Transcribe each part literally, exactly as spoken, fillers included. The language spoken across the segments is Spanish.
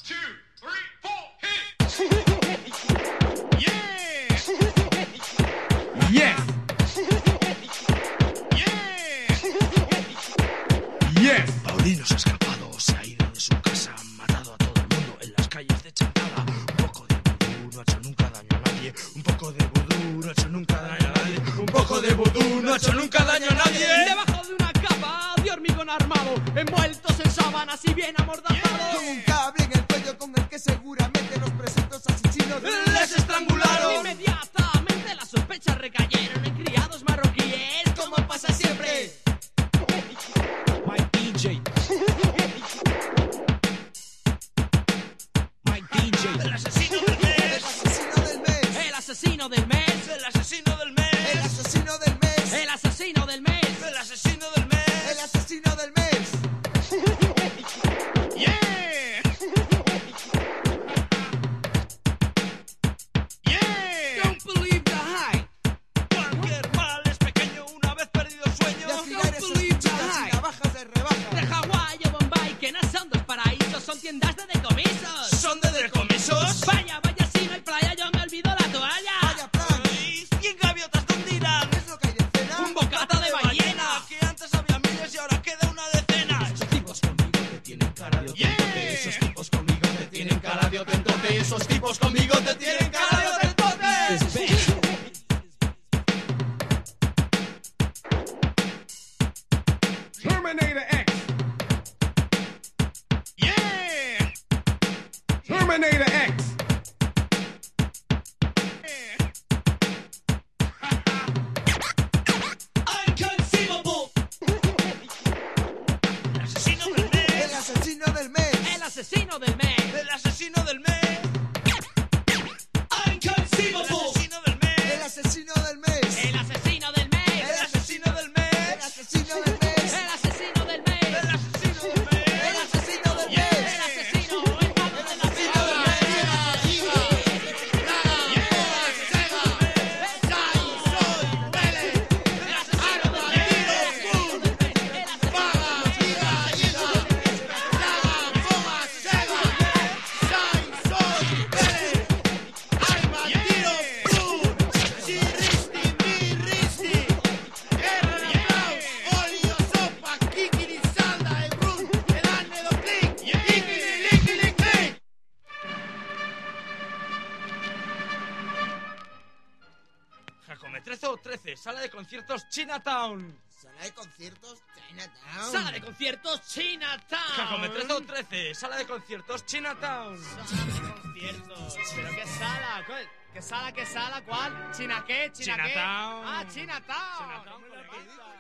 two, three, four, hit! Yeah! Yes! Yeah! Yes! Paulino se ha escapado, se ha ido de su casa, han matado a todo el mundo en las calles de Chantada. Un poco de vudú no ha hecho nunca daño a nadie. Un poco de vudú no ha hecho nunca daño a nadie. Un poco de vudú no ha hecho nunca daño a nadie. Debajo de una capa de hormigón armado, envueltos en sábanas y bien amordazados. Con un cable en el cuello con el que seguramente los presuntos asesinos les estrangularon. Inmediatamente las sospechas recayeron en criados marroquíes, como pasa siempre. My D J. My D J. El asesino del mes. El asesino del mes. El asesino del mes. El asesino del mes. El asesino del mes. El El asesino asesino del mes. del mes. El asesino del mes. Yeah! Yeah! Don't believe the hype. Cualquier mal es pequeño una vez perdido el sueño. Y afilar esos cuchillas y navajas de rebaja. De Hawái o Bombay, que no son dos paraísos, son tiendas de decomisos. ¿Son de decomisos? Vaya, vaya, si no hay playa, yo me olvido la toalla. Vaya plan. Ay, cien gaviotas, ¿dónde irán? ¿Qué es lo que hay de cena? Un bocata de ballena. Que antes había miles y ahora queda una decena. Esos tipos conmigo te tienen cara de otentote. Esos tipos conmigo te tienen cara de otentote. Esos tipos conmigo te tienen cara de otentote. Terminator X! Yeah! Terminator X! Inconceivable. El asesino del mes. El asesino del mes. El asesino del mes. El asesino del mes. Inconceivable. El asesino del mes. El asesino del mes. El asesino del mes. El asesino del mes. El asesino del mes. El asesino del mes. El asesino del mes. El asesino del El mes. asesino, el malo de la Jacometrezo trece, sala de conciertos Chinatown. Sala de conciertos Chinatown. Sala de conciertos Chinatown. Jacometrezo trece, sala de conciertos Chinatown. Sala de conciertos. ¿Pero qué sala? ¿Cuál? ¿Qué sala, qué sala? ¿Cuál? ¿China qué? ¿China qué? Chinatown. Ah, Chinatown. Chinatown, ¿Cómo le coleguita. pasa?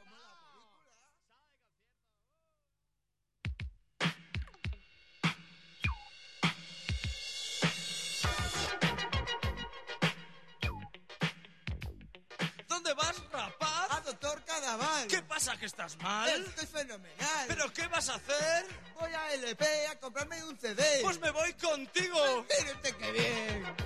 ¿Dónde vas, rapaz? A doctor Cadaval. ¿Qué pasa, que estás mal? Estoy fenomenal. ¿Pero qué vas a hacer? Voy a L P a comprarme un C D. Pues me voy contigo. Mire usted qué bien.